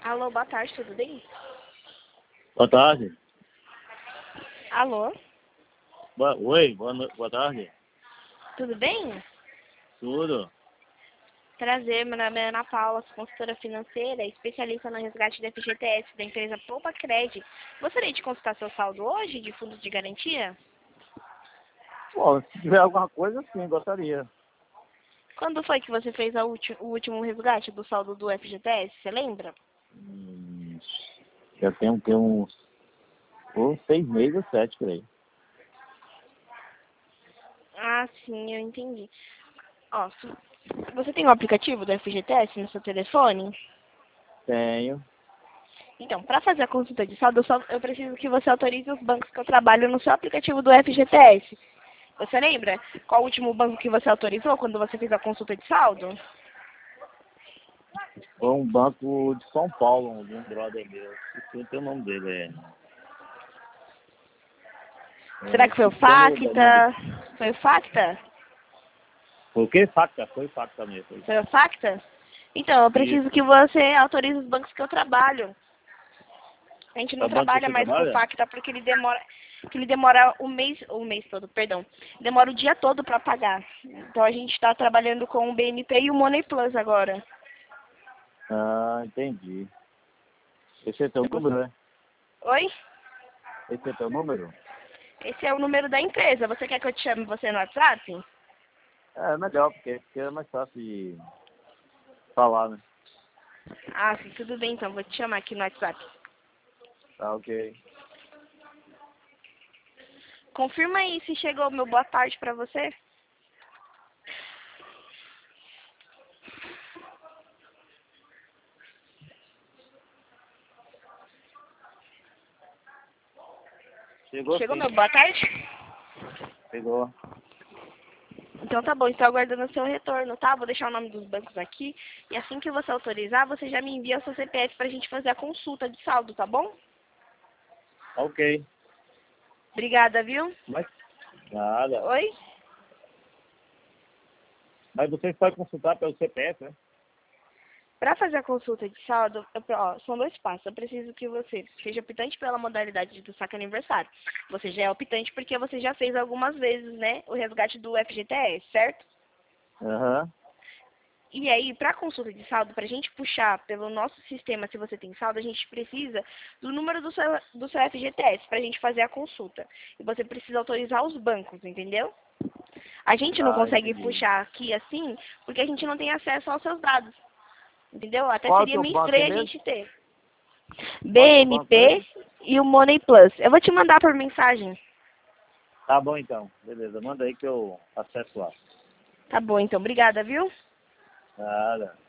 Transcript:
Alô, boa tarde, tudo bem? Boa tarde. Alô, Oi, boa tarde. tudo bem? Tudo? Prazer, meu nome é Ana Paula, sou consultora financeira, especialista no resgate da FGTS da empresa Poupa Cred. Gostaria de consultar seu saldo hoje de fundos de garantia? Bom, se tiver alguma coisa, sim, gostaria. Quando foi que você fez o último resgate do saldo do FGTS, você lembra? Hum, Já tem uns 6 meses ou 7 por aí. Ah, sim, eu entendi. Ó, você tem o aplicativo do FGTS no seu telefone? Tenho. Então, para fazer a consulta de saldo, eu preciso que você autorize os bancos que eu trabalho no seu aplicativo do FGTS. Você lembra qual o último banco que você autorizou quando você fez a consulta de saldo? Foi um banco de São Paulo, de um brother meu. Esqueci o nome dele. Será que foi o Cristiano Facta? Foi o Facta? Foi o quê? Facta? Foi Facta mesmo. Foi. Foi o Facta? Então, eu preciso Isso. que você autorize os bancos que eu trabalho. A gente É não o banco que trabalha você mais com o trabalha? Facta porque ele demora o mês todo, perdão. Demora o dia todo para pagar. Então a gente está trabalhando com o BNP e o Money Plus agora. Ah, entendi. Esse é teu Você número, né? Oi? Esse é teu número? Esse é o número da empresa. Você quer que eu te chame você no WhatsApp? É melhor, porque é mais fácil de falar, né? Ah, sim, tudo bem então. Vou te chamar aqui no WhatsApp. Tá, ok. Confirma aí se chegou o meu boa tarde pra você. Chegou Chegou sim. meu boa tarde? Pegou. Então tá bom, estou aguardando o seu retorno, tá? Vou deixar o nome dos bancos aqui. E assim que você autorizar, você já me envia o seu CPF pra gente fazer a consulta de saldo, tá bom? Ok. Obrigada, viu? Mas nada. Oi? Mas você pode consultar pelo CPF, né? Para fazer a consulta de saldo, são dois passos. Eu preciso que você seja optante pela modalidade do saque aniversário. Você já é optante porque você já fez algumas vezes, né, o resgate do FGTS, certo? Aham. E aí, para a consulta de saldo, para a gente puxar pelo nosso sistema, se você tem saldo, a gente precisa do número do seu FGTS para a gente fazer a consulta. E você precisa autorizar os bancos, entendeu? A gente não Ah, consegue entendi. puxar aqui assim, porque a gente não tem acesso aos seus dados, entendeu? Até Qual é o seria teu meio banco estranho a mesmo? gente ter. Qual é o teu banco BNP mesmo? e o Money Plus. Eu vou te mandar por mensagem. Tá bom então. Beleza, manda aí que eu acesso lá. Tá bom, então. Obrigada, viu? Nada.